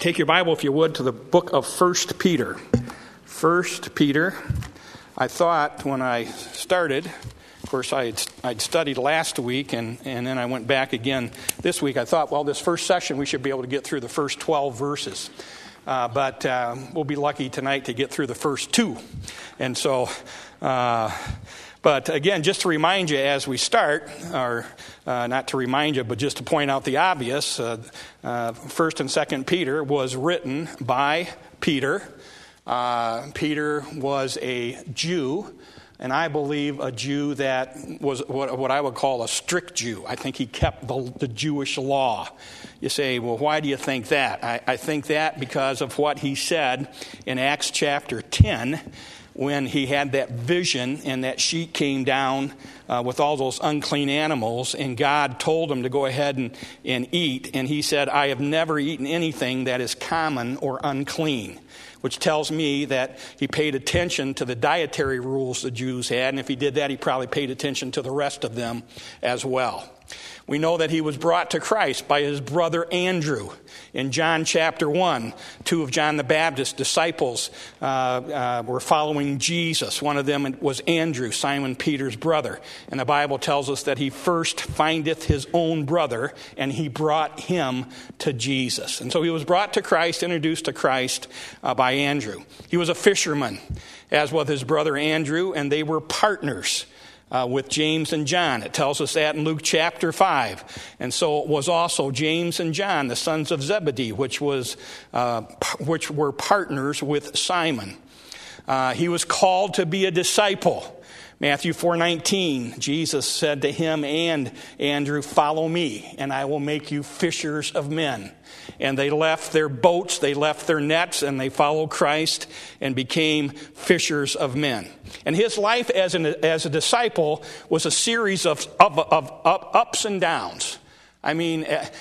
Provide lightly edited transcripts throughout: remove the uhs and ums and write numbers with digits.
Take your Bible, if you would, to the book of 1 Peter. 1 Peter. I thought when I started, of course, I'd studied last week, and then I went back again this week. I thought, well, this first session, we should be able to get through the first 12 verses. But we'll be lucky tonight to get through the first two. And so... But again, just to remind you as we start, or not to remind you, but just to point out the obvious, 1st and 2nd Peter was written by Peter. Peter was a Jew, and I believe a Jew that was what I would call a strict Jew. I think he kept the Jewish law. You say, well, why do you think that? I think that because of what he said in Acts chapter 10, when he had that vision and that sheet came down with all those unclean animals, and God told him to go ahead and eat. And he said, I have never eaten anything that is common or unclean, which tells me that he paid attention to the dietary rules the Jews had. And if he did that, he probably paid attention to the rest of them as well. We know that he was brought to Christ by his brother Andrew. In John chapter 1, two of John the Baptist's disciples were following Jesus. One of them was Andrew, Simon Peter's brother. And the Bible tells us that he first findeth his own brother, and he brought him to Jesus. And so he was brought to Christ, introduced to Christ by Andrew. He was a fisherman, as was his brother Andrew, and they were partners with James and John. It tells us that in Luke chapter 5. And so it was also James and John, the sons of Zebedee, which were partners with Simon. He was called to be a disciple. Matthew 4:19, Jesus said to him and Andrew, follow me, and I will make you fishers of men. And they left their boats, they left their nets, and they followed Christ and became fishers of men. And his life as a disciple was a series of ups and downs. I mean,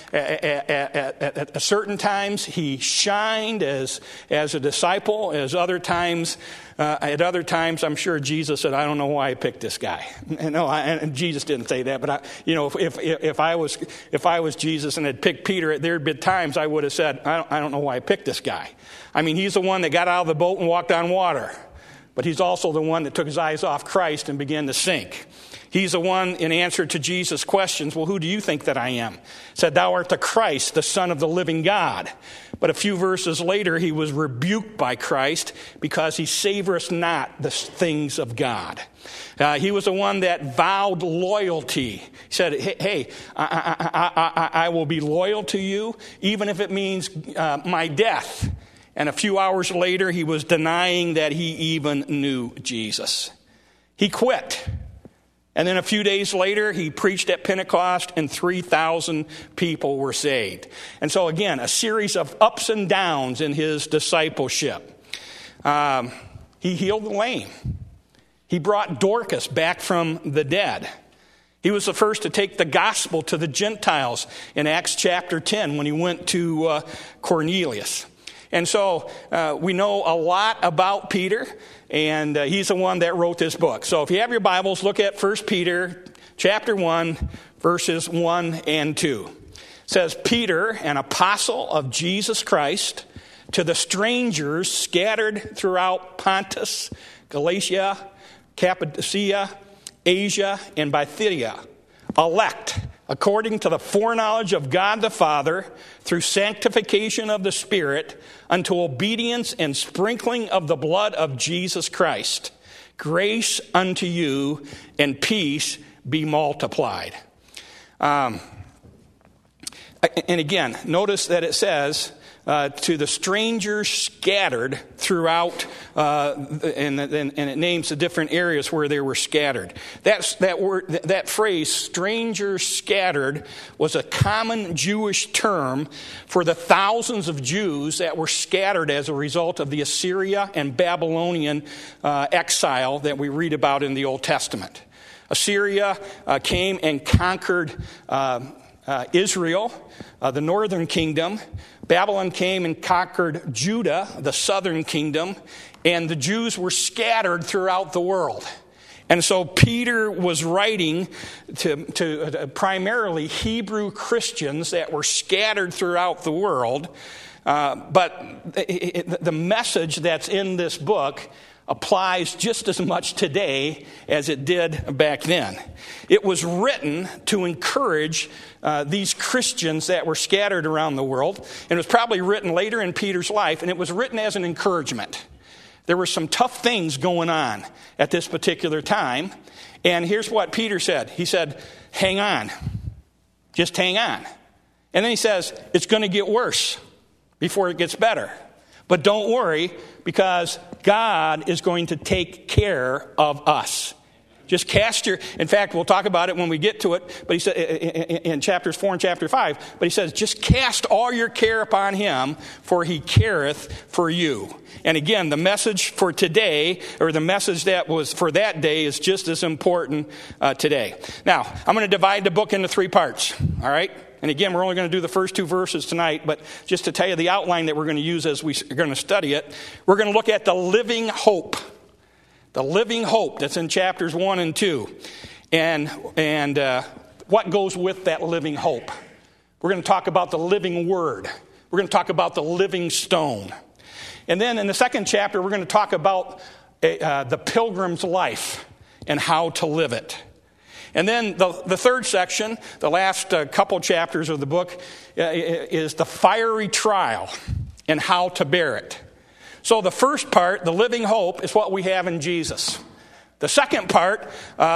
at certain times he shined as a disciple. At other times, I'm sure Jesus said, "I don't know why I picked this guy." And Jesus didn't say that, but if I was Jesus and had picked Peter, there'd been times I would have said, "I don't know why I picked this guy." I mean, he's the one that got out of the boat and walked on water, but he's also the one that took his eyes off Christ and began to sink. He's the one, in answer to Jesus' questions, well, who do you think that I am? Said, thou art the Christ, the Son of the living God. But a few verses later, he was rebuked by Christ because he savoreth not the things of God. He was the one that vowed loyalty. He said, hey, I will be loyal to you, even if it means my death. And a few hours later, he was denying that he even knew Jesus. He quit. And then a few days later, he preached at Pentecost, and 3,000 people were saved. And so again, a series of ups and downs in his discipleship. He healed the lame. He brought Dorcas back from the dead. He was the first to take the gospel to the Gentiles in Acts chapter 10 when he went to Cornelius. And so we know a lot about Peter, and he's the one that wrote this book. So if you have your Bibles, look at 1 Peter chapter 1, verses 1 and 2. It says, Peter, an apostle of Jesus Christ, to the strangers scattered throughout Pontus, Galatia, Cappadocia, Asia, and Bithynia, elect according to the foreknowledge of God the Father, through sanctification of the Spirit, unto obedience and sprinkling of the blood of Jesus Christ. Grace unto you and peace be multiplied. And again, notice that it says, to the strangers scattered throughout, and it names the different areas where they were scattered. That phrase, strangers scattered, was a common Jewish term for the thousands of Jews that were scattered as a result of the Assyria and Babylonian exile that we read about in the Old Testament. Assyria came and conquered Israel, the northern kingdom. Babylon came and conquered Judah, the southern kingdom, and the Jews were scattered throughout the world. And so Peter was writing to primarily Hebrew Christians that were scattered throughout the world, But the message that's in this book applies just as much today as it did back then. It was written to encourage these Christians that were scattered around the world, and it was probably written later in Peter's life, and it was written as an encouragement. There were some tough things going on at this particular time, and here's what Peter said. He said, hang on. Just hang on. And then he says, it's going to get worse before it gets better. But don't worry, because God is going to take care of us. Just in fact, we'll talk about it when we get to it, but he said in chapters 4 and chapter 5, but he says, just cast all your care upon him, for he careth for you. And again, the message for today, or the message that was for that day, is just as important today. Now, I'm going to divide the book into 3 parts, all right? And again, we're only going to do the first 2 verses tonight, but just to tell you the outline that we're going to use as we're going to study it, we're going to look at the living hope. The living hope that's in chapters 1 and 2. And what goes with that living hope. We're going to talk about the living word. We're going to talk about the living stone. And then in the second chapter, we're going to talk about the pilgrim's life and how to live it. And then the third section, the last couple chapters of the book, is the fiery trial and how to bear it. So the first part, the living hope, is what we have in Jesus. The second part,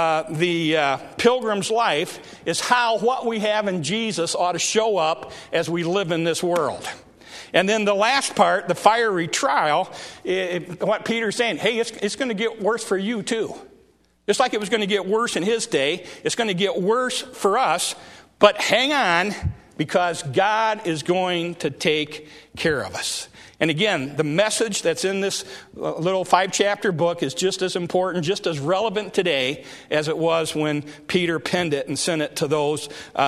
the pilgrim's life, is how what we have in Jesus ought to show up as we live in this world. And then the last part, the fiery trial, what Peter's saying, hey, it's going to get worse for you too. Just like it was going to get worse in his day, it's going to get worse for us. But hang on, because God is going to take care of us. And again, the message that's in this little 5-chapter book is just as important, just as relevant today as it was when Peter penned it and sent it to those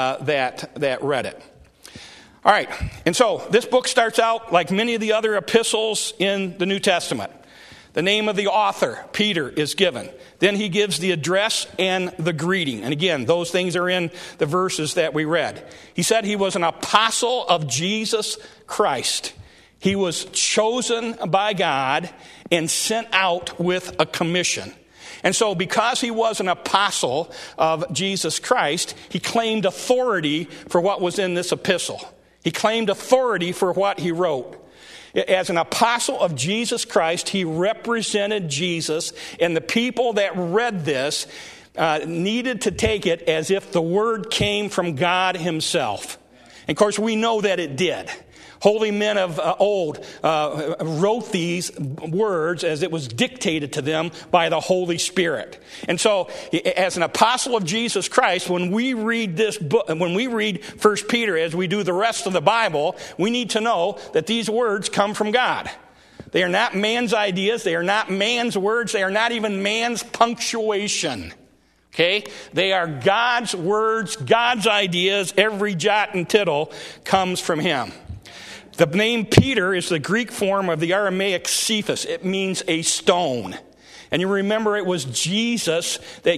that read it. All right, and so this book starts out like many of the other epistles in the New Testament. The name of the author, Peter, is given. Then he gives the address and the greeting. And again, those things are in the verses that we read. He said he was an apostle of Jesus Christ. He was chosen by God and sent out with a commission. And so because he was an apostle of Jesus Christ, he claimed authority for what was in this epistle. He claimed authority for what he wrote. As an apostle of Jesus Christ, he represented Jesus, and the people that read this needed to take it as if the word came from God himself. And of course, we know that it did. Holy men of old wrote these words as it was dictated to them by the Holy Spirit. And so, as an apostle of Jesus Christ, when we read this book, when we read 1 Peter, as we do the rest of the Bible, we need to know that these words come from God. They are not man's ideas. They are not man's words. They are not even man's punctuation. Okay? They are God's words, God's ideas. Every jot and tittle comes from him. The name Peter is the Greek form of the Aramaic Cephas. It means a stone. And you remember it was Jesus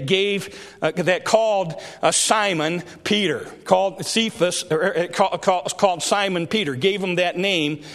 that called Simon Peter, called Cephas, called Simon Peter, gave him that name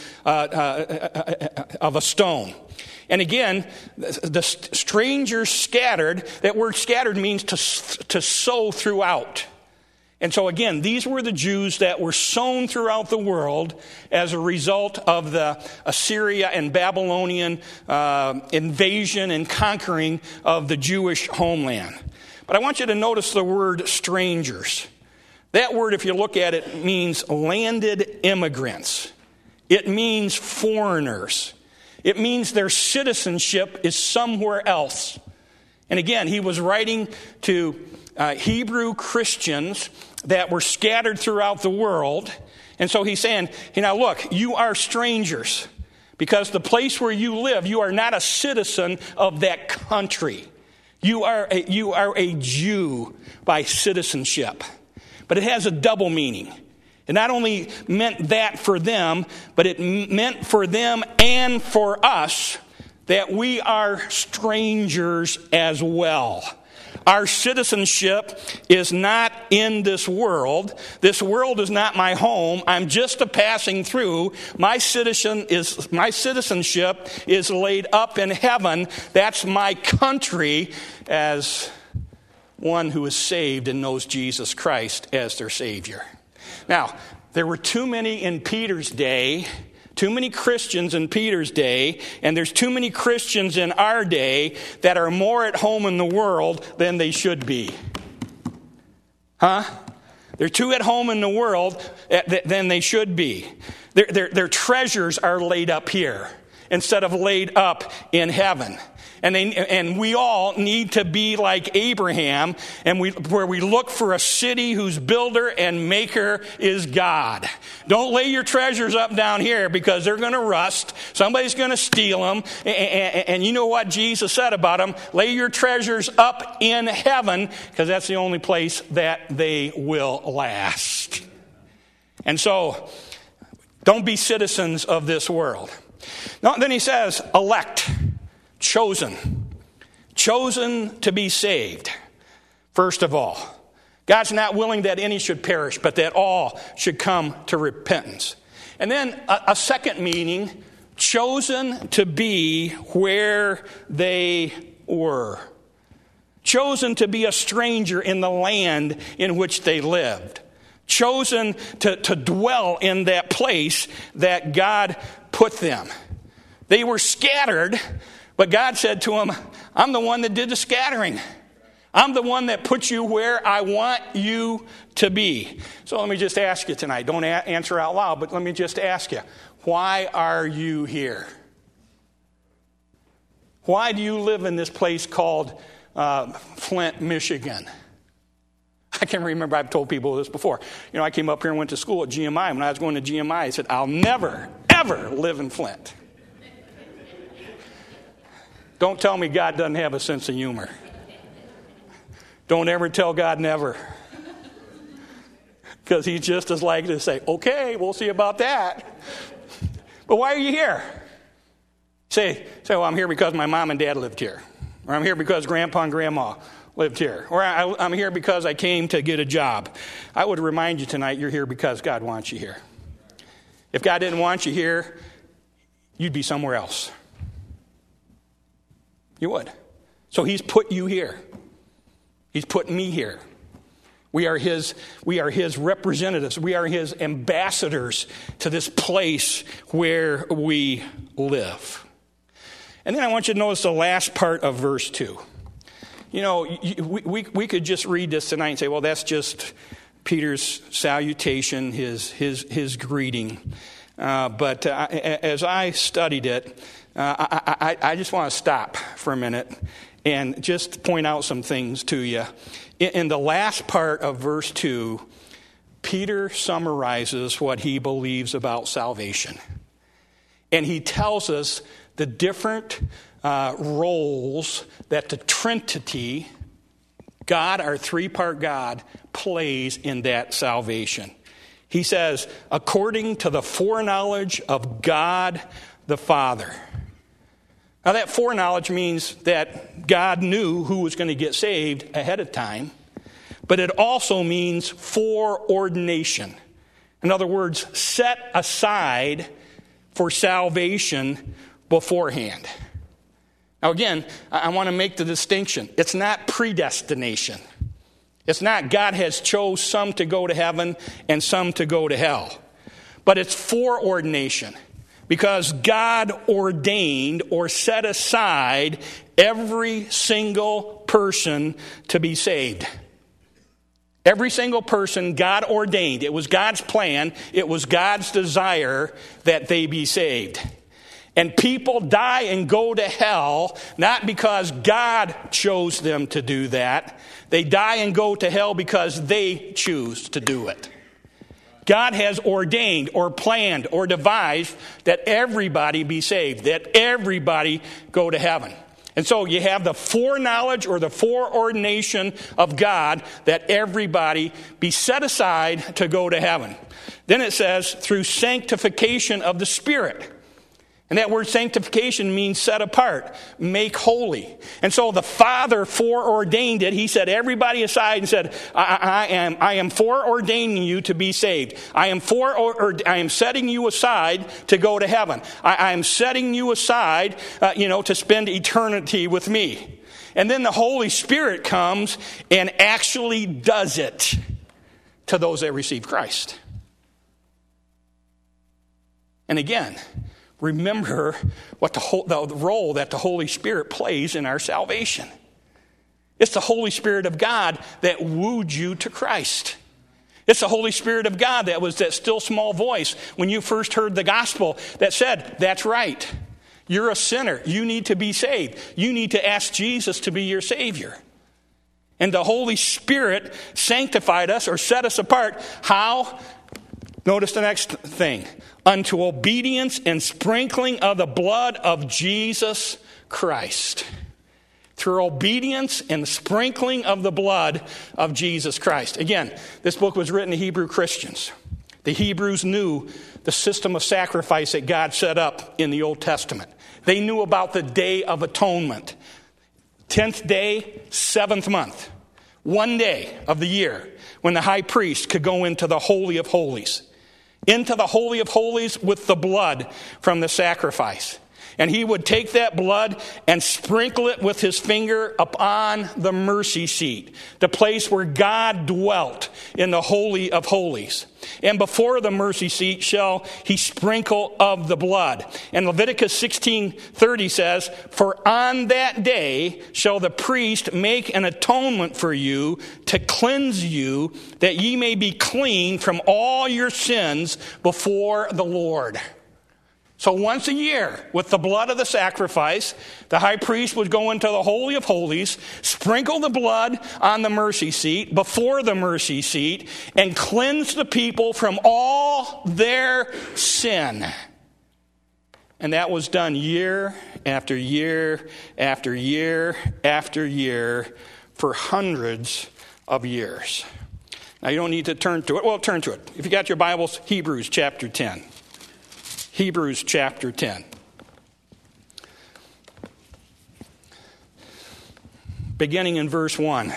of a stone. And again, the strangers scattered, that word scattered means to sow throughout. And so again, these were the Jews that were sown throughout the world as a result of the Assyria and Babylonian invasion and conquering of the Jewish homeland. But I want you to notice the word strangers. That word, if you look at it, means landed immigrants. It means foreigners. It means their citizenship is somewhere else. And again, he was writing to Hebrew Christians that were scattered throughout the world. And so he's saying, look, you are strangers, because the place where you live, you are not a citizen of that country. You are a Jew by citizenship. But it has a double meaning. It not only meant that for them, but it meant for them and for us that we are strangers as well. Our citizenship is not in this world. This world is not my home. I'm just a passing through. My citizenship is laid up in heaven. That's my country as one who is saved and knows Jesus Christ as their Savior. Now, there were too many in Peter's day, too many Christians in Peter's day, and there's too many Christians in our day that are more at home in the world than they should be. Huh? They're too at home in the world than they should be. Their treasures are laid up here instead of laid up in heaven. And we all need to be like Abraham, where we look for a city whose builder and maker is God. Don't lay your treasures up down here because they're going to rust. Somebody's going to steal them. And you know what Jesus said about them? Lay your treasures up in heaven because that's the only place that they will last. And so, don't be citizens of this world. Now, then he says, elect. Chosen to be saved, first of all. God's not willing that any should perish, but that all should come to repentance. And then a second meaning, chosen to be where they were. Chosen to be a stranger in the land in which they lived. Chosen to dwell in that place that God put them. They were scattered, but God said to him, I'm the one that did the scattering. I'm the one that put you where I want you to be. So let me just ask you tonight. Don't answer out loud, but let me just ask you. Why are you here? Why do you live in this place called Flint, Michigan? I can remember I've told people this before. You know, I came up here and went to school at GMI. When I was going to GMI, I said, I'll never, ever live in Flint. Don't tell me God doesn't have a sense of humor. Don't ever tell God never. Because he's just as likely to say, okay, we'll see about that. But why are you here? Say, well, I'm here because my mom and dad lived here. Or I'm here because grandpa and grandma lived here. Or I'm here because I came to get a job. I would remind you tonight, you're here because God wants you here. If God didn't want you here, you'd be somewhere else. You would. So he's put you here. He's put me here. We are his representatives. We are his ambassadors to this place where we live. And then I want you to notice the last part of verse 2. You know, we could just read this tonight and say, well, that's just Peter's salutation, his greeting. But as I studied it, I just want to stop for a minute and just point out some things to you. In the last part of verse 2, Peter summarizes what he believes about salvation. And he tells us the different roles that the Trinity, God, our three-part God, plays in that salvation. He says, according to the foreknowledge of God the Father. Now that foreknowledge means that God knew who was going to get saved ahead of time, but it also means foreordination. In other words, set aside for salvation beforehand. Now again, I want to make the distinction. It's not predestination. It's not God has chose some to go to heaven and some to go to hell. But it's foreordination. Because God ordained or set aside every single person to be saved. Every single person God ordained. It was God's plan. It was God's desire that they be saved. And people die and go to hell not because God chose them to do that. They die and go to hell because they choose to do it. God has ordained or planned or devised that everybody be saved, that everybody go to heaven. And so you have the foreknowledge or the foreordination of God that everybody be set aside to go to heaven. Then it says, through sanctification of the Spirit. And that word sanctification means set apart, make holy. And so the Father foreordained it. He set everybody aside and said, I am foreordaining you to be saved. I am setting you aside to go to heaven. I am setting you aside, to spend eternity with me. And then the Holy Spirit comes and actually does it to those that receive Christ. And again, remember what the role that the Holy Spirit plays in our salvation. It's the Holy Spirit of God that wooed you to Christ. It's the Holy Spirit of God that was that still small voice when you first heard the gospel that said, that's right. You're a sinner. You need to be saved. You need to ask Jesus to be your Savior. And the Holy Spirit sanctified us or set us apart. How? Notice the next thing. Unto obedience and sprinkling of the blood of Jesus Christ. Through obedience and sprinkling of the blood of Jesus Christ. Again, this book was written to Hebrew Christians. The Hebrews knew the system of sacrifice that God set up in the Old Testament. They knew about the Day of Atonement. 10th day, 7th month. 1 day of the year when the high priest could go into the Holy of Holies. Into the Holy of Holies with the blood from the sacrifice. And he would take that blood and sprinkle it with his finger upon the mercy seat, the place where God dwelt in the Holy of Holies. And before the mercy seat shall he sprinkle of the blood. And Leviticus 16:30 says, for on that day shall the priest make an atonement for you to cleanse you, that ye may be clean from all your sins before the Lord. So once a year, with the blood of the sacrifice, the high priest would go into the Holy of Holies, sprinkle the blood on the mercy seat, before the mercy seat, and cleanse the people from all their sin. And that was done year after year after year after year for hundreds of years. Now you don't need to turn to it. Well, turn to it. If you got your Bibles, Hebrews chapter 10. Hebrews chapter 10. Beginning in verse 1.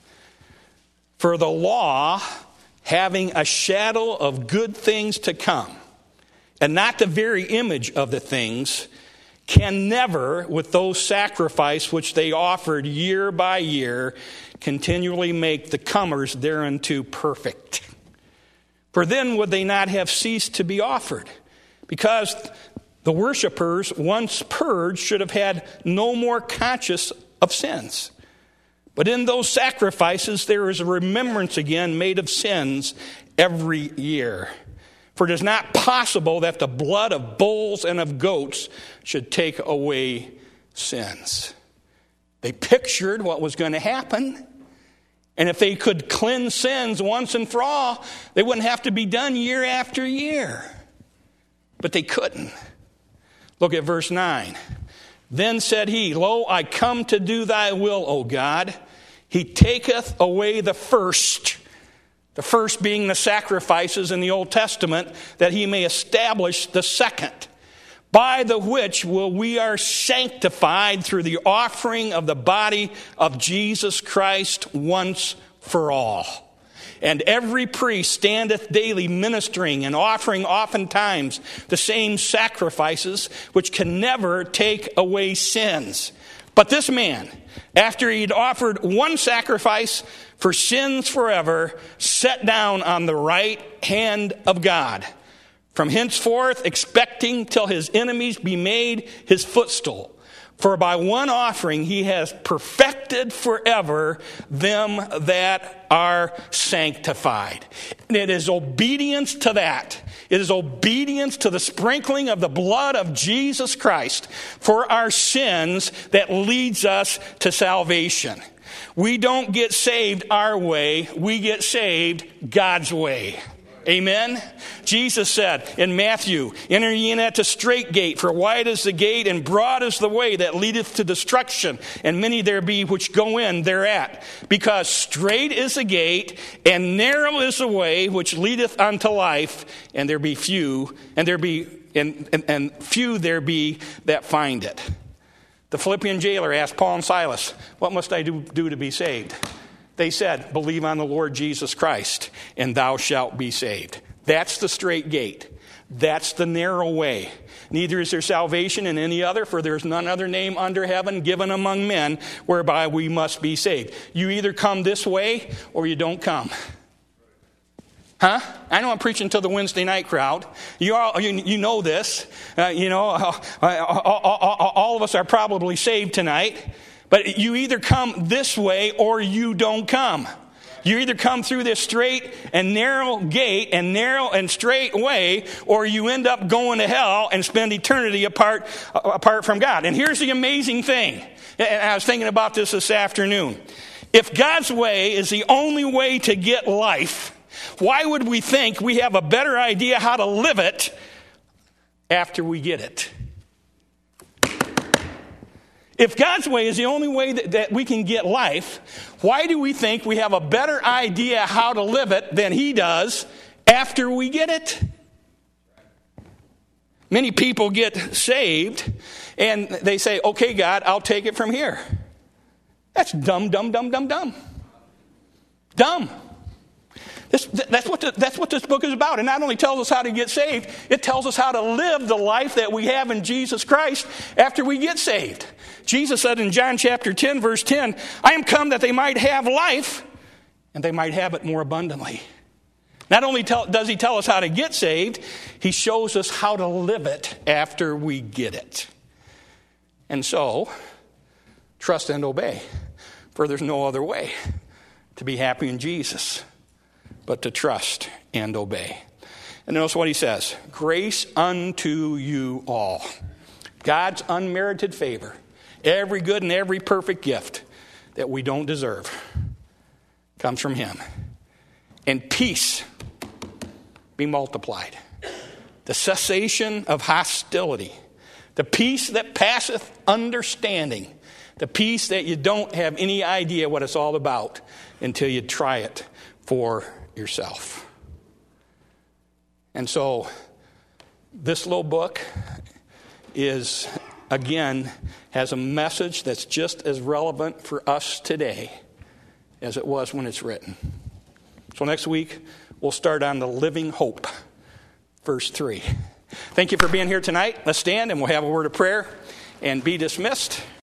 For the law, having a shadow of good things to come, and not the very image of the things, can never, with those sacrifices which they offered year by year, continually make the comers thereunto perfect. For then would they not have ceased to be offered, because the worshipers, once purged, should have had no more conscience of sins. But in those sacrifices there is a remembrance again made of sins every year. For it is not possible that the blood of bulls and of goats should take away sins. They pictured what was going to happen. And if they could cleanse sins once and for all, they wouldn't have to be done year after year. But they couldn't. Look at verse 9. Then said he, Lo, I come to do thy will, O God. He taketh away the first being the sacrifices in the Old Testament, that he may establish the second, by the which we are sanctified through the offering of the body of Jesus Christ once for all. And every priest standeth daily ministering and offering oftentimes the same sacrifices, which can never take away sins. But this man, after he'd offered one sacrifice for sins forever, sat down on the right hand of God, from henceforth expecting till his enemies be made his footstool. For by one offering he has perfected forever them that are sanctified. And it is obedience to that. It is obedience to the sprinkling of the blood of Jesus Christ for our sins that leads us to salvation. We don't get saved our way. We get saved God's way. Amen? Jesus said in Matthew, Enter ye in at the strait gate, for wide is the gate, and broad is the way that leadeth to destruction, and many there be which go in thereat. Because strait is the gate, and narrow is the way which leadeth unto life, and there be and few there be that find it. The Philippian jailer asked Paul and Silas, what must I do to be saved? They said, believe on the Lord Jesus Christ, and thou shalt be saved. That's the straight gate. That's the narrow way. Neither is there salvation in any other, for there is none other name under heaven given among men whereby we must be saved. You either come this way or you don't come. Huh? I know I'm preaching to the Wednesday night crowd. You know this. All of us are probably saved tonight. But you either come this way or you don't come. You either come through this straight and narrow gate and narrow and straight way, or you end up going to hell and spend eternity apart from God. And here's the amazing thing. And I was thinking about this afternoon. If God's way is the only way to get life, why would we think we have a better idea how to live it after we get it? If God's way is the only way that we can get life, why do we think we have a better idea how to live it than He does after we get it? Many people get saved and they say, okay, God, I'll take it from here. That's dumb. Dumb. That's what this book is about. It not only tells us how to get saved, it tells us how to live the life that we have in Jesus Christ after we get saved. Jesus said in John chapter 10, verse 10, I am come that they might have life, and they might have it more abundantly. Not only does He tell us how to get saved, He shows us how to live it after we get it. And so, trust and obey, for there's no other way to be happy in Jesus but to trust and obey. And notice what He says, grace unto you all. God's unmerited favor, every good and every perfect gift that we don't deserve comes from Him. And peace be multiplied. The cessation of hostility. The peace that passeth understanding. The peace that you don't have any idea what it's all about until you try it for yourself. And so this little book has a message that's just as relevant for us today as it was when it's written. So next week we'll start on the living hope, verse 3. Thank you for being here tonight. Let's stand and we'll have a word of prayer and be dismissed.